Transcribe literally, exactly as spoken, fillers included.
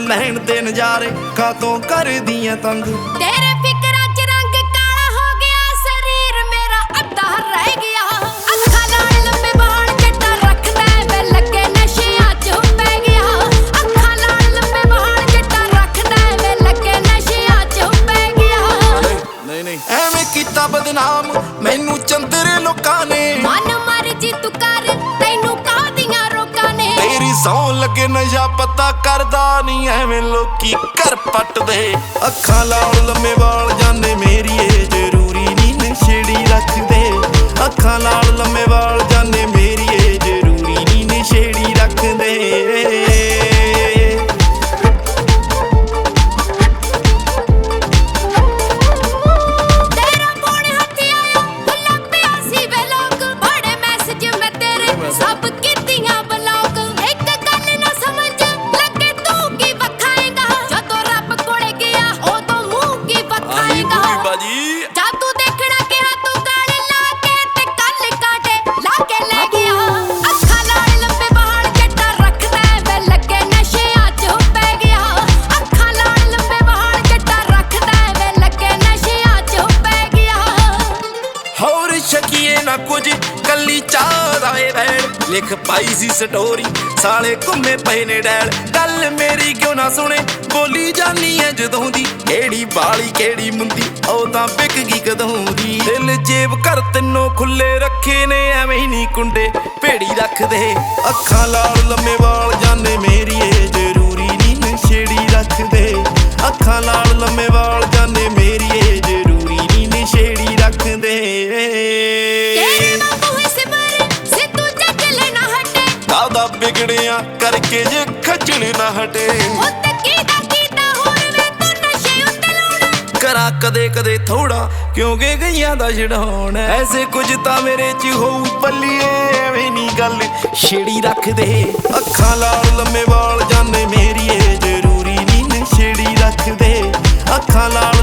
ਲੈਣ ਦੇ ਨਜ਼ਾਰੇ ਕਾਤੋਂ ਕਰਦੀਆਂ ਤੰਗ। ਤੇਰੇ ਫਿਕਰਾਂ ਚ ਰੰਗ ਕਾਲਾ ਹੋ ਗਿਆ, ਸਰੀਰ ਮੇਰਾ ਅੱਧਾ ਰਹਿ ਗਿਆ। ਅੱਖਾਂ ਨਾਲ ਲੰਮੇ ਵਾਲ ਚਿੱਟਾ ਰੱਖਦਾ ਵੇ ਲੱਗੇ ਨਸ਼ਿਆਂ ਚ ਪੈ ਗਿਆ। ਅੱਖਾਂ ਨਾਲ ਲੰਮੇ ਵਾਲ ਚਿੱਟਾ ਰੱਖਦਾ ਵੇ ਲੱਗੇ ਨਸ਼ਿਆਂ ਚ ਪੈ ਗਿਆ। ਨਹੀਂ ਨਹੀਂ ਐਵੇਂ ਕੀਤਾ ਬਦਨਾਮ ਮੈਨੂੰ ਚੰਦਰੇ ਲੋਕਾਂ ਨੇ। ਮਨ ਮਰਜੀ ਤੂੰ ਕਰ ਤੈਨੂੰ ਕਾਹਦੀਆਂ ਰੋਕਾਂ ਨੇ। ਤੇਰੀ ਸੌਂ ਲੱਗੇ ਨਸ਼ਾ ਪਤਾ ਕਰਦਾ ਨਹੀਂ ਐਵੇਂ ਲੋਕੀ ਘਰ ਪੱਟਦੇ। ਅੱਖਾਂ ਲਾਲ ਲੰਮੇ ਵਾਲ ਜਾਂਦੇ ਮੇਰੀ ਏ ਜ਼ਰੂਰੀ ਨਹੀਂ ਨਸ਼ੇੜੀ ਰੱਖਦੇ। ਅੱਖਾਂ ਲਾਲ ਲੰਮੇ ਵਾਲ ਜਾਂਦੇ ਮੇਰੀ ਏ ਜ਼ਰੂਰੀ ਨਹੀਂ ਨਸ਼ੇੜੀ ਰੱਖਦੇ। ਸਭ ਕੀਤੀਆਂ ਬਲੌਗ ਇੱਕ ਗੱਲ ਨਾ ਸਮਝ ਲੱਗੇ ਤੂੰ ਕੀ ਵਖਾਏਗਾ। ਜਦੋਂ ਰੱਬ ਕੋਲੇ ਗਿਆ ਉਦੋਂ ਮੂੰਹ ਕੀ ਵਖਾਏਗਾ। ਜਦ ਤੂੰ ਦੇਖਣਾ ਕਿਹਾ ਤੂੰ ਗਾਲ ਲਾ ਕੇ ਤੇ ਕੱਲ ਕਾਟੇ ਲਾ ਕੇ ਲੈ ਗਿਆ। ਅੱਖਾਂ ਨਾਲ ਲੰਬੇ ਵਾਲ ਚਿੱਟਾ ਰੱਖਦਾ ਵੇ ਲੱਗੇ ਨਸ਼ਿਆਂ ਚ ਪੈ ਗਿਆ। ਅੱਖਾਂ ਨਾਲ ਲੰਬੇ ਵਾਲ ਚਿੱਟਾ ਰੱਖਦਾ ਵੇ ਲੱਗੇ ਨਸ਼ਿਆਂ ਚ ਪੈ ਗਿਆ। ਹੋਰ ਸ਼ਕੀਏ ਨਾ ਕੁਝ ਕੱਲੀ ਚਾਹ ਦਾ ਏ ਵੈਣ ਲਿਖ ਪਾਈ ਸੀ ਸਟੋਰੀ ਸਾਲੇ ਘੁੰਮੇ ਪਏ ਨੇ ਡੈਲ। ਗੱਲ ਮੇਰੀ ਕਿਉਂ ਨਾ ਸੁਣੇ ਬੋਲੀ ਜਾਨੀ ਐ ਜਦੋਂ ਦੀ ਕਿਹੜੀ ਬਾਲੀ ਕਿਹੜੀ ਮੁੰਦੀ ਉਹ ਤਾਂ ਵਿਕ ਗਈ ਕਦੋਂ ਦੀ। ਦਿਲ ਜੇਬ ਘਰ ਤਿੰਨੋਂ ਖੁੱਲੇ ਰੱਖੇ ਨੇ ਐਵੇਂ ਨਹੀਂ ਕੁੰਡੇ ਭੇੜੀ ਰੱਖਦੇ। ਅੱਖਾਂ ਲਾਲ ਲੰਮੇ ਵਾਲ ਜਾਂਦੇ ਮੇਰੀ ਏ ਜ਼ਰੂਰੀ ਨਹੀਂ ਨਸ਼ੇੜੀ ਰੱਖਦੇ। ਅੱਖਾਂ ਲਾਲ ਲੰਮੇ ਵਾਲ ਜਾਂਦੇ ਮੇਰੀ ਏ ਜ਼ਰੂਰੀ ਨਹੀਂ ਨਸ਼ੇੜੀ ਰੱਖਦੇ। ਕਾਹਦਾ ਵਿਗੜਿਆ ਕਰਕੇ ਜੇ ਖੱਜਲ ਨਾ ਹਟੇ। ਉੱਤੇ ਕੀਦਾ ਕੀਤਾ ਹੋਰ ਵੇ ਤੂੰ ਨਸ਼ੇ ਉੱਤੇ ਲਾਉਣਾ। ਕਰਾਂ ਕਦੇ ਕਦੇ ਥੋੜਾ ਕਿਉਂਕਿ ਗਈਆਂ ਦਾ ਛਡਾਉਣ। ਐਸੇ ਕੁਝ ਤਾਂ ਮੇਰੇ ਚ ਹੋਊ ਪੱਲੀਏ ਐਵੇਂ ਨਹੀਂ ਗੱਲ ਛੇੜੀ ਰੱਖਦੇ। ਅੱਖਾਂ ਲਾਲ ਲੰਮੇ ਵਾਲ ਜਾਂਦੇ ਮੇਰੀ ਏ ਜ਼ਰੂਰੀ ਨਹੀਂ ਨਸ਼ੇੜੀ ਰੱਖਦੇ। ਅੱਖਾਂ ਲਾਲ